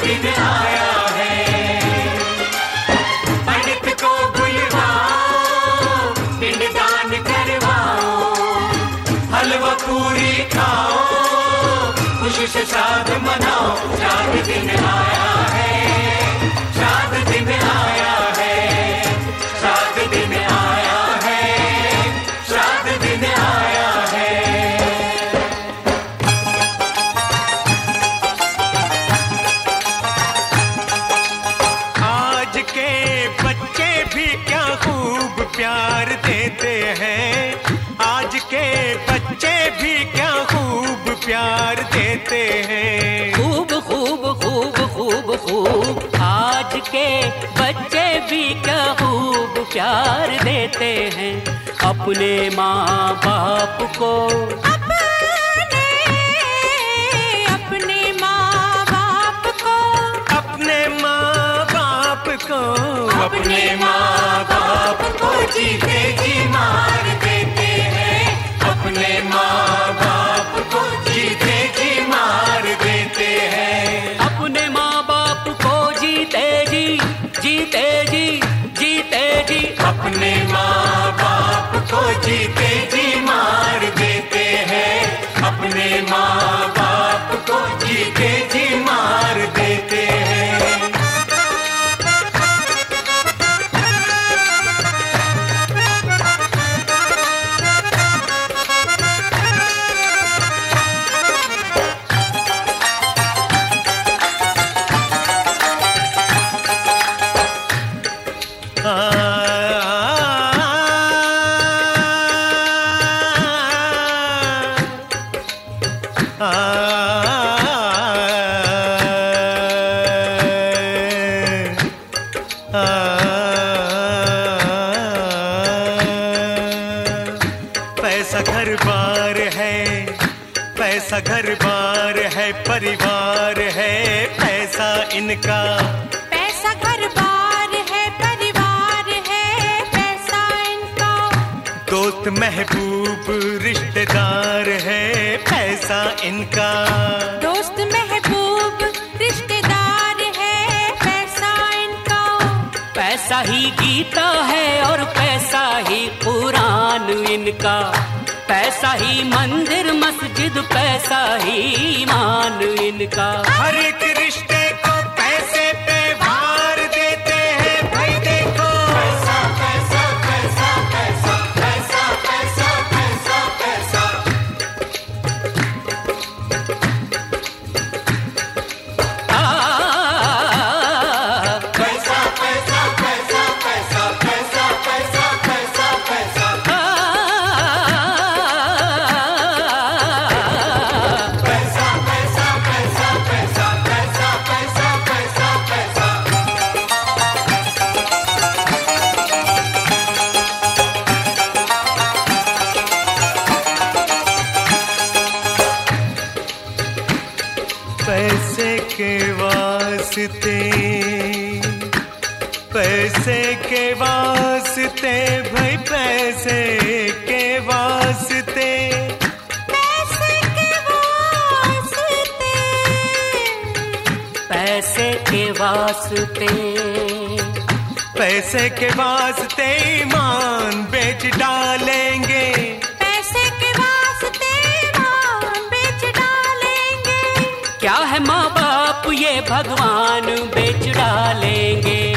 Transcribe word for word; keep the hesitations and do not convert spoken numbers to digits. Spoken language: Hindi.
दिन आया है। पंडित को बुलवाओ, पिंडदान करवाओ, हलवा पूरी खाओ, खुशी से श्राद्ध मनाओ। श्राद्ध दिन आया है, श्राद्ध दिन आया है, श्राद्ध दिन आया है, श्राद्ध दिन आया है। आज के बच्चे भी क्या खूब प्यार देते हैं, आज के बच्चे भी क्या खूब प्यार देते हैं। खूब खूब खूब खूब खूब आज के बच्चे भी क्या खूब प्यार देते हैं अपने माँ बाप को। अपने अपने माँ बाप को, अपने माँ बाप को, अपने माँ बाप को जीते जी मार देते हैं, अपने माँ बाप को जीते जी मार देते हैं। अपने माँ बाप को जीते जी जीते जी जीते जी, अपने माँ बाप को जीते जी मार देते हैं, अपने माँ बाप को जीते जी मार देते हैं। पैसा घर बार है, पैसा घर बार है, परिवार है पैसा इनका। पैसा घर बार है, परिवार है पैसा इनका। दोस्त महबूब रिश्तेदार है पैसा इनका। दोस्त महबूब रिश्तेदार है पैसा इनका। पैसा ही गीता है और पैसा ही कुरान इनका। पैसा ही मंदिर मस्जिद, पैसा ही ईमान इनका। हर एक रिश्ते को पैसे पे भार देते हैं भाई देखो। पैसा पैसा पैसा पैसा पैसा पैसा पैसा पैसा आ, पैसा पैसा पैसा पैसा पैसा पैसा पैसा पैसा आ, पैसा पैसा पैसा पैसा पैसा पैसा पैसा पैसा। पैसे के वास्ते, पैसे के वास्ते भाई पैसे के वास्ते। पैसे के वास्ते, पैसे के वास्ते, पैसे के वास्ते ईमान बेच डालेंगे। पैसे के वास्ते ईमान बेच डालेंगे। क्या है माँ बाप ये भगवान बेच डालेंगे।